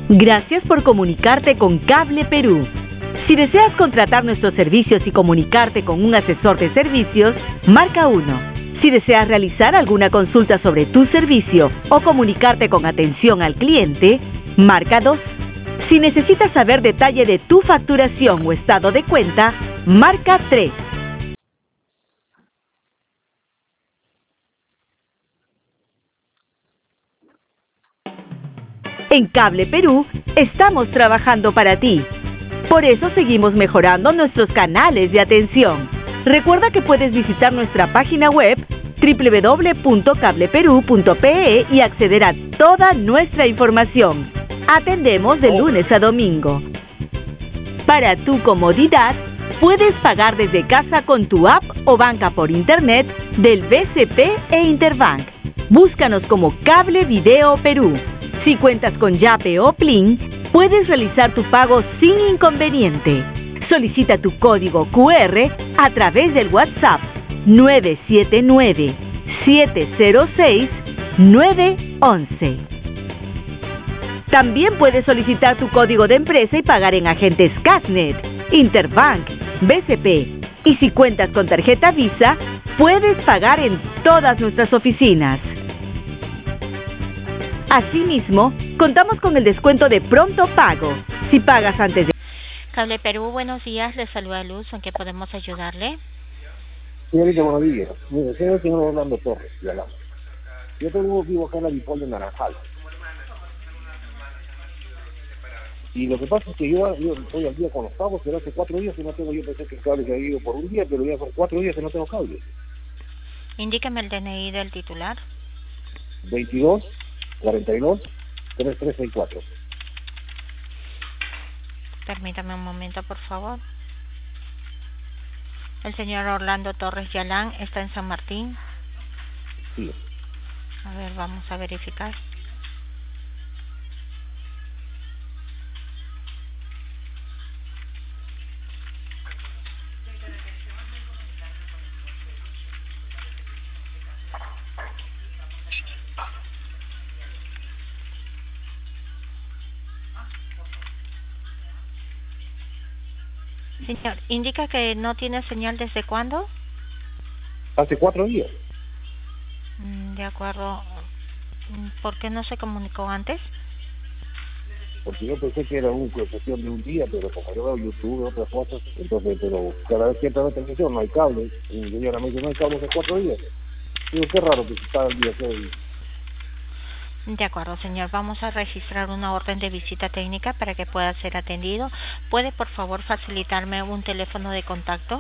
Gracias por comunicarte con Cable Perú. Si deseas contratar nuestros servicios y comunicarte con un asesor de servicios, marca 1. Si deseas realizar alguna consulta sobre tu servicio o comunicarte con atención al cliente, marca 2. Si necesitas saber detalle de tu facturación o estado de cuenta, marca 3. En Cable Perú, estamos trabajando para ti. Por eso seguimos mejorando nuestros canales de atención. Recuerda que puedes visitar nuestra página web www.cableperú.pe y acceder a toda nuestra información. Atendemos de lunes a domingo. Para tu comodidad, puedes pagar desde casa con tu app o banca por internet del BCP e Interbank. Búscanos como Cable Video Perú. Si cuentas con Yape o Plin, puedes realizar tu pago sin inconveniente. Solicita tu código QR a través del WhatsApp 979-706-911. También puedes solicitar tu código de empresa y pagar en agentes Casnet, Interbank, BCP. Y si cuentas con tarjeta Visa, puedes pagar en todas nuestras oficinas. Asimismo, contamos con el descuento de pronto pago. Si pagas antes de... Cable Perú, buenos días. Les saluda Luz. ¿En qué podemos ayudarle? Señorita, buenos días. Mire, soy el señor Orlando Torres, de Alamo. Yo tengo vivo acá en la Bipol de Naranjal. Y lo que pasa es que yo estoy al día con los pagos, pero hace 4 días que no tengo, yo pensé que el cable se había ido por un día, pero ya son 4 días que no tengo cable. Indíqueme el DNI del titular. 22 42 3364. Permítame un momento, por favor. El señor Orlando Torres Yalán está en San Martín. Sí. A ver, vamos a verificar. Señor, indica que no tiene señal desde cuándo. Hace 4 días. De acuerdo. ¿Por qué no se comunicó antes? Porque yo pensé que era una cuestión de un día, pero como yo veo YouTube y otras cosas, entonces, pero cada vez que entra la televisión no hay cable. Y mi señora me dice, no hay cable hace 4 días. Digo, qué raro que está el día 6. De acuerdo, señor. Vamos a registrar una orden de visita técnica para que pueda ser atendido. ¿Puede, por favor, facilitarme un teléfono de contacto?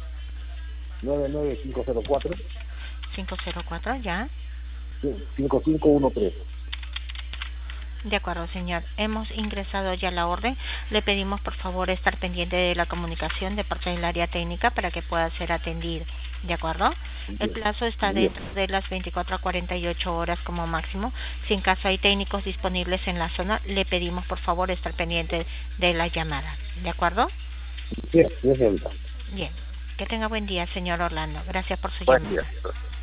99504. 504, ya. 5513. De acuerdo, señor. Hemos ingresado ya la orden. Le pedimos, por favor, estar pendiente de la comunicación de parte del área técnica para que pueda ser atendido. ¿De acuerdo? El plazo está dentro de las 24 a 48 horas como máximo. Si en caso hay técnicos disponibles en la zona, le pedimos, por favor, estar pendiente de la llamada. ¿De acuerdo? Sí, señorita. Bien. Que tenga buen día, señor Orlando. Gracias por su Buen llamada. día.